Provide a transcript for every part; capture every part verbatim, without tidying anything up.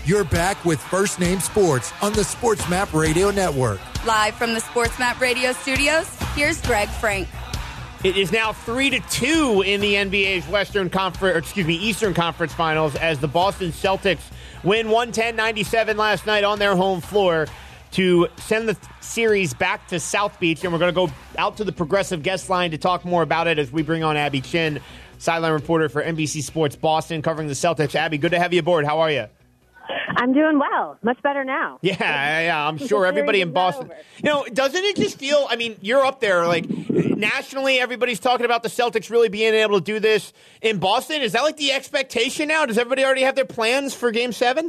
You're back with First Name Sports on the Sports Map Radio Network. Live from the Sports Map Radio studios, here's Greg Frank. It is now three to two in the N B A's Western Conference, or excuse me, Eastern Conference Finals as the Boston Celtics win one ten ninety-seven last night on their home floor to send the series back to South Beach. And we're going to go out to the Progressive guest line to talk more about it as we bring on Abby Chin, sideline reporter for N B C Sports Boston, covering the Celtics. Abby, good to have you aboard. How are you? I'm doing well. Much better now. Yeah, yeah, I'm sure everybody in Boston. You know, doesn't it just feel, I mean, you're up there, like, nationally, everybody's talking about the Celtics really being able to do this in Boston. Is that like the expectation now? Does everybody already have their plans for Game seven?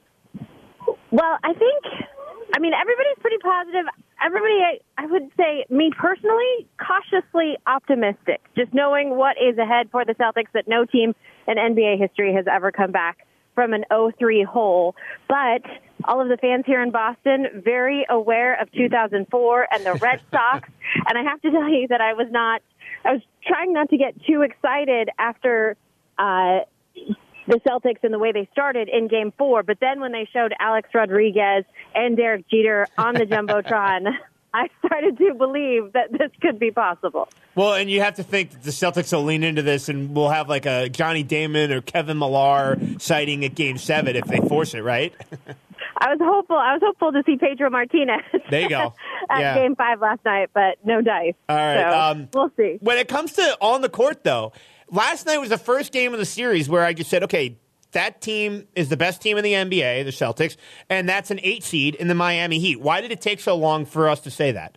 Well, I think, I mean, everybody's pretty positive. Everybody, I, I would say, me personally, cautiously optimistic, just knowing what is ahead for the Celtics, that no team in N B A history has ever come back from an oh three hole. But all of the fans here in Boston, very aware of two thousand four and the Red Sox. And I have to tell you that I was not, I was trying not to get too excited after uh, the Celtics and the way they started in Game four. But then when they showed Alex Rodriguez and Derek Jeter on the Jumbotron, I started to believe that this could be possible. Well, and you have to think that the Celtics will lean into this and we'll have like a Johnny Damon or Kevin Millar sighting at Game seven if they force it, right? I was hopeful. I was hopeful to see Pedro Martinez. There you go. at yeah. Game five last night, but no dice. All right. So Um, we'll see. When it comes to on the court, though, last night was the first game of the series where I just said, okay, that team is the best team in the N B A, the Celtics, and that's an eight seed in the Miami Heat. Why did it take so long for us to say that?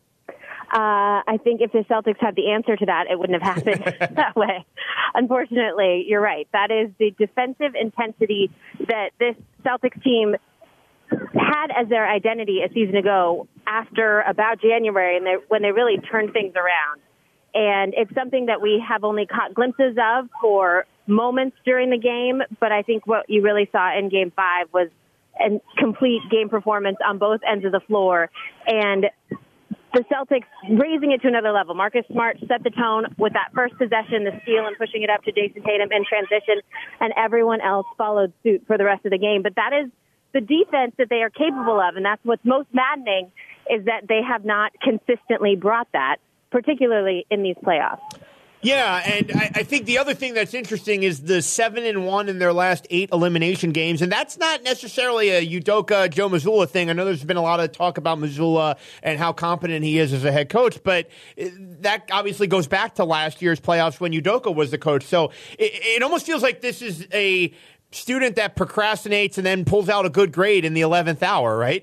Uh, I think if the Celtics had the answer to that, it wouldn't have happened that way. Unfortunately, you're right. That is the defensive intensity that this Celtics team had as their identity a season ago after about January, and they, when they really turned things around. And it's something that we have only caught glimpses of for moments during the game, but I think what you really saw in Game five was a complete game performance on both ends of the floor. And the Celtics raising it to another level. Marcus Smart set the tone with that first possession, the steal, and pushing it up to Jason Tatum in transition, and everyone else followed suit for the rest of the game. But that is the defense that they are capable of, and that's what's most maddening is that they have not consistently brought that, particularly in these playoffs. Yeah, and I, I think the other thing that's interesting is the seven and one in their last eight elimination games, and that's not necessarily a Udoka Joe Mazzulla thing. I know there's been a lot of talk about Mazzulla and how competent he is as a head coach, but that obviously goes back to last year's playoffs when Udoka was the coach. So it, it almost feels like this is a student that procrastinates and then pulls out a good grade in the eleventh hour, right?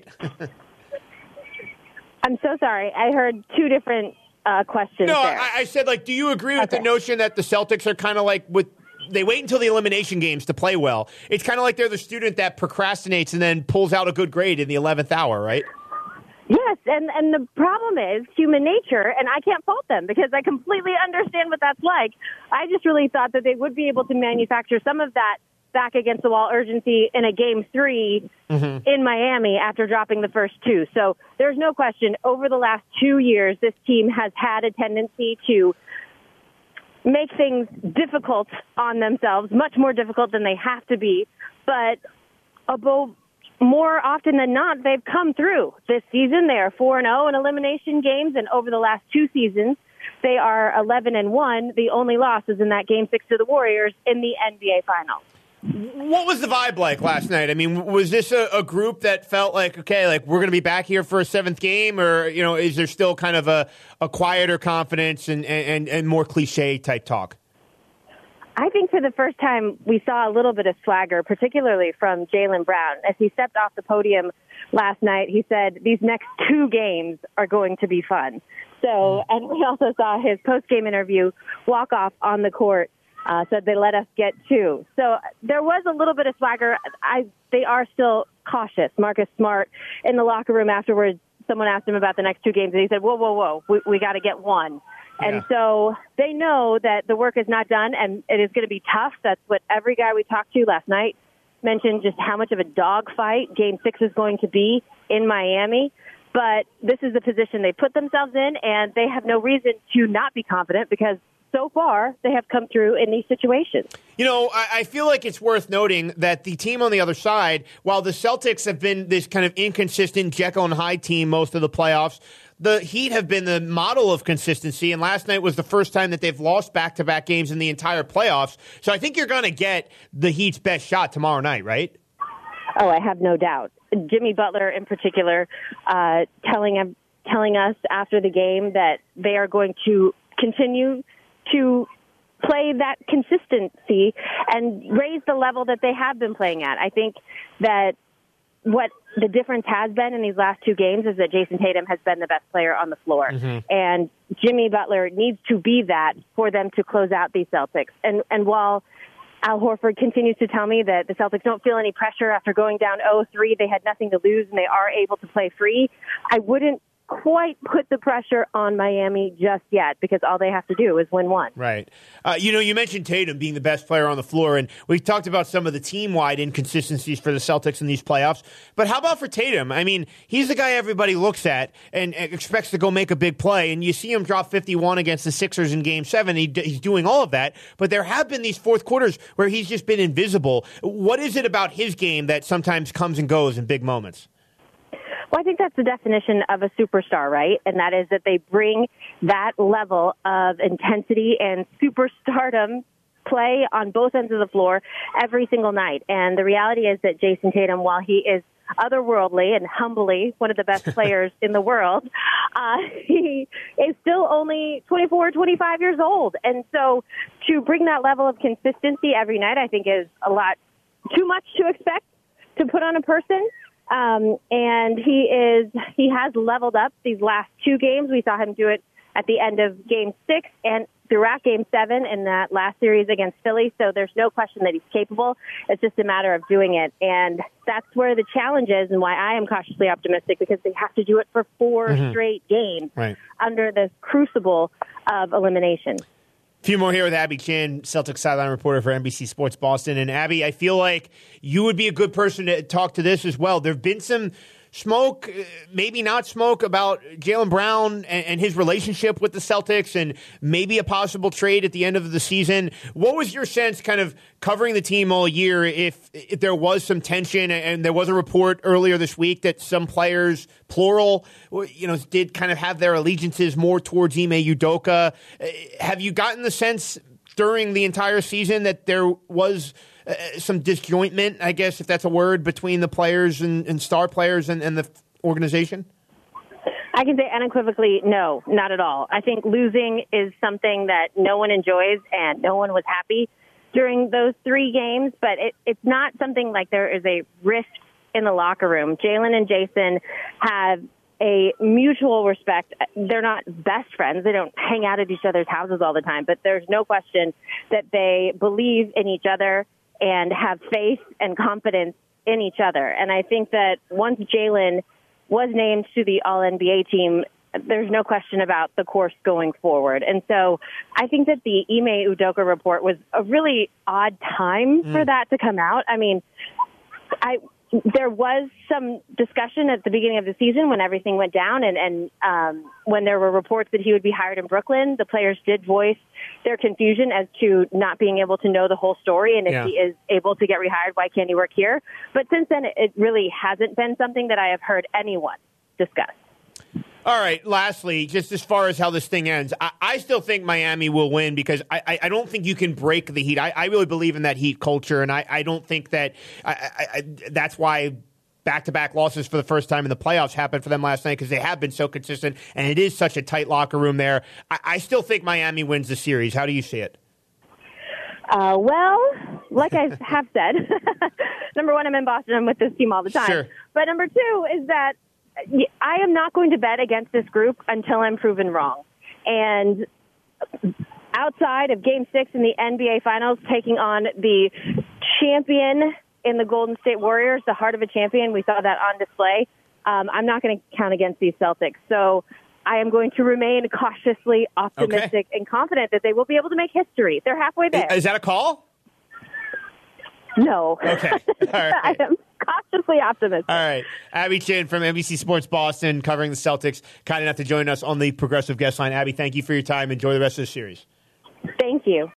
I'm so sorry. I heard two different Uh, questions no, there. I, I said, like, do you agree with okay. the notion that the Celtics are kind of like with they wait until the elimination games to play well? It's kind of like they're the student that procrastinates and then pulls out a good grade in the eleventh hour, right? Yes, and, and the problem is human nature, and I can't fault them because I completely understand what that's like. I just really thought that they would be able to manufacture some of that back against the wall urgency in a game three mm-hmm. in Miami after dropping the first two. So there's no question over the last two years, this team has had a tendency to make things difficult on themselves, much more difficult than they have to be. But above, more often than not, they've come through this season. They are four and oh in elimination games, and over the last two seasons, they are eleven and one. The only loss is in that game six to the Warriors in the N B A Finals. What was the vibe like last night? I mean, was this a, a group that felt like, okay, like we're going to be back here for a seventh game, or, you know, is there still kind of a, a quieter confidence and, and, and more cliche type talk? I think for the first time we saw a little bit of swagger, particularly from Jaylen Brown. As he stepped off the podium last night, he said these next two games are going to be fun. So, and we also saw his post-game interview walk off on the court. Uh, said they let us get two. So there was a little bit of swagger. I, they are still cautious. Marcus Smart in the locker room afterwards, someone asked him about the next two games, and he said, whoa, whoa, whoa, we, we got to get one. Yeah. And so they know that the work is not done, and it is going to be tough. That's what every guy we talked to last night mentioned, just how much of a dogfight Game six is going to be in Miami. But this is the position they put themselves in, and they have no reason to not be confident because so far, they have come through in these situations. You know, I, I feel like it's worth noting that the team on the other side, while the Celtics have been this kind of inconsistent Jekyll and Hyde team most of the playoffs, the Heat have been the model of consistency, and last night was the first time that they've lost back-to-back games in the entire playoffs. So I think you're going to get the Heat's best shot tomorrow night, right? Oh, I have no doubt. Jimmy Butler, in particular, uh, telling telling us after the game that they are going to continue to play that consistency and raise the level that they have been playing at. I think that what the difference has been in these last two games is that Jason Tatum has been the best player on the floor. Mm-hmm. And Jimmy Butler needs to be that for them to close out these Celtics. And and while Al Horford continues to tell me that the Celtics don't feel any pressure after going down oh three, they had nothing to lose and they are able to play free, I wouldn't quite put the pressure on Miami just yet because all they have to do is win one. Right. Uh, you know, you mentioned Tatum being the best player on the floor, and we talked about some of the team-wide inconsistencies for the Celtics in these playoffs. But how about for Tatum? I mean, he's the guy everybody looks at and expects to go make a big play, and you see him drop fifty-one against the Sixers in Game seven. He, he's doing all of that, but there have been these fourth quarters where he's just been invisible. What is it about his game that sometimes comes and goes in big moments? Well, I think that's the definition of a superstar, right? And that is that they bring that level of intensity and superstardom play on both ends of the floor every single night. And the reality is that Jason Tatum, while he is otherworldly and humbly one of the best players in the world, uh, he is still only twenty-four, twenty-five years old. And so to bring that level of consistency every night, I think is a lot too much to expect to put on a person. Um, and he is, he has leveled up these last two games. We saw him do it at the end of game six and throughout game seven in that last series against Philly. So there's no question that he's capable. It's just a matter of doing it. And that's where the challenge is and why I am cautiously optimistic, because they have to do it for four mm-hmm. straight games right. under this crucible of elimination. A few more here with Abby Chan, Celtics sideline reporter for N B C Sports Boston. And Abby, I feel like you would be a good person to talk to this as well. There have been some smoke, maybe not smoke, about Jaylen Brown and, and his relationship with the Celtics and maybe a possible trade at the end of the season. What was your sense kind of covering the team all year if, if there was some tension? And there was a report earlier this week that some players, plural, you know, did kind of have their allegiances more towards Ime Udoka. Have you gotten the sense during the entire season that there was Uh, some disjointment, I guess, if that's a word, between the players and, and star players and, and the organization? I can say unequivocally, no, not at all. I think losing is something that no one enjoys and no one was happy during those three games, but it, it's not something like there is a rift in the locker room. Jaylen and Jason have a mutual respect. They're not best friends. They don't hang out at each other's houses all the time, but there's no question that they believe in each other and have faith and confidence in each other. And I think that once Jaylen was named to the All N B A team, there's no question about the course going forward. And so I think that the Ime Udoka report was a really odd time mm. for that to come out. I mean, I there was some discussion at the beginning of the season when everything went down and, and um, when there were reports that he would be hired in Brooklyn. The players did voice their confusion as to not being able to know the whole story. And if yeah. he is able to get rehired, why can't he work here? But since then, it really hasn't been something that I have heard anyone discuss. All right, lastly, just as far as how this thing ends, I, I still think Miami will win because I, I, I don't think you can break the Heat. I, I really believe in that Heat culture, and I, I don't think that I, I, I, that's why back-to-back losses for the first time in the playoffs happened for them last night, because they have been so consistent, and it is such a tight locker room there. I, I still think Miami wins the series. How do you see it? Uh, well, like I have said, number one, I'm in Boston. I'm with this team all the time. Sure. But number two is that I am not going to bet against this group until I'm proven wrong. And outside of Game six in the N B A Finals, taking on the champion in the Golden State Warriors, the heart of a champion, we saw that on display, um, I'm not going to count against these Celtics. So I am going to remain cautiously optimistic okay. and confident that they will be able to make history. They're halfway there. Is that a call? No. Okay. All right. I am cautiously optimistic. All right. Abby Chan from N B C Sports Boston, covering the Celtics, kind enough to join us on the Progressive Guest Line. Abby, thank you for your time. Enjoy the rest of the series. Thank you.